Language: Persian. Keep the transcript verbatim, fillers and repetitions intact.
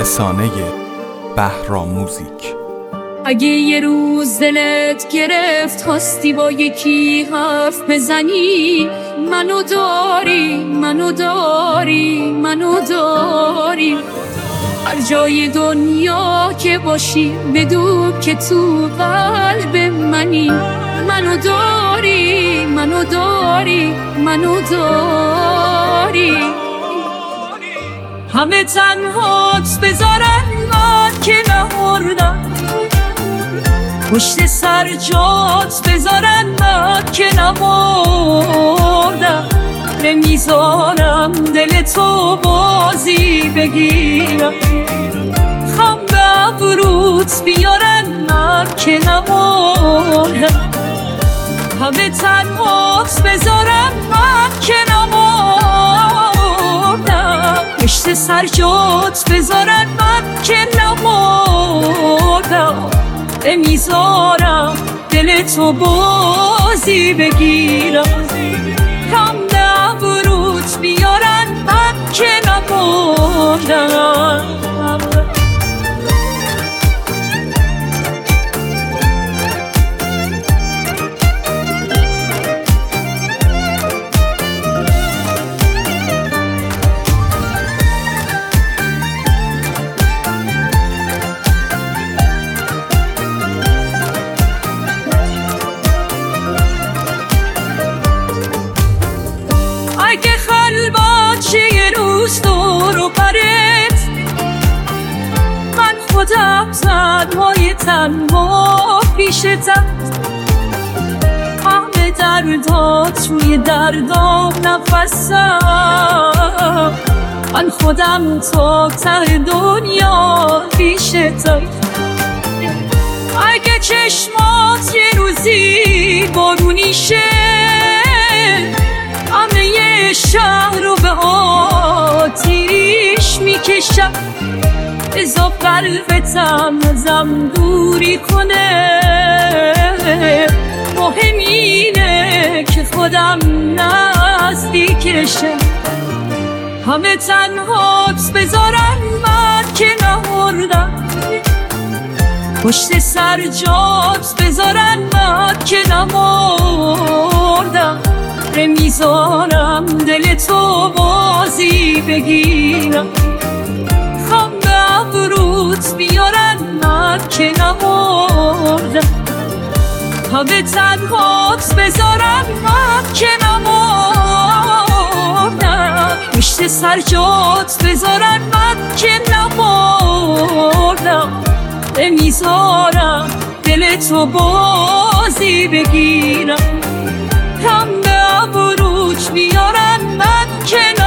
رسانه بهرام موزیک. اگه یه روز دلت گرفت خواستی با یکی حرف بزنی، منو داری منو داری منو داری، هر جای دنیا که باشی بدون که تو قلب منی. منو داری منو داری منو داری، همه تنهات بذارن من که نمردم، پشت سر جات بذارن من که نمردم. نمیذارم دل تو بازی بگیرم، خم به ابروت بیارن من که نمردم. همه تنهات بذارن من که نمردم، پشت سر جات بذارن من که نمردم. نمیذارم دل تو بازی بگیرم، کم نبروت بیارن من که نمردم. اگه خلوت شه یه روز دور و برت، من خودم تنهای تنها پیشتم. همه دردات روی دردام نفسم، من خودم تا ته دنیا پیشتم. اگه چشمات یه روزی بارونی شه، همه یه شهر رو به آتیش میکشم. ازا قلبتم ازم دوری کنه، مهم اینه که خودم نزدیکشم. همه تنهات بذارن من که نمردم، پشت سر جات بذارن من که نمردم. نمیذارم دل تو بازی بگیرم، خم به ابروت بیارن من که نمردم. همه تنهات بذارن من که نمردم، پشت سر جات بذارن من که نمردم. نمیذارم دل تو بازی بگیرم، کم به ابروت بیارن من که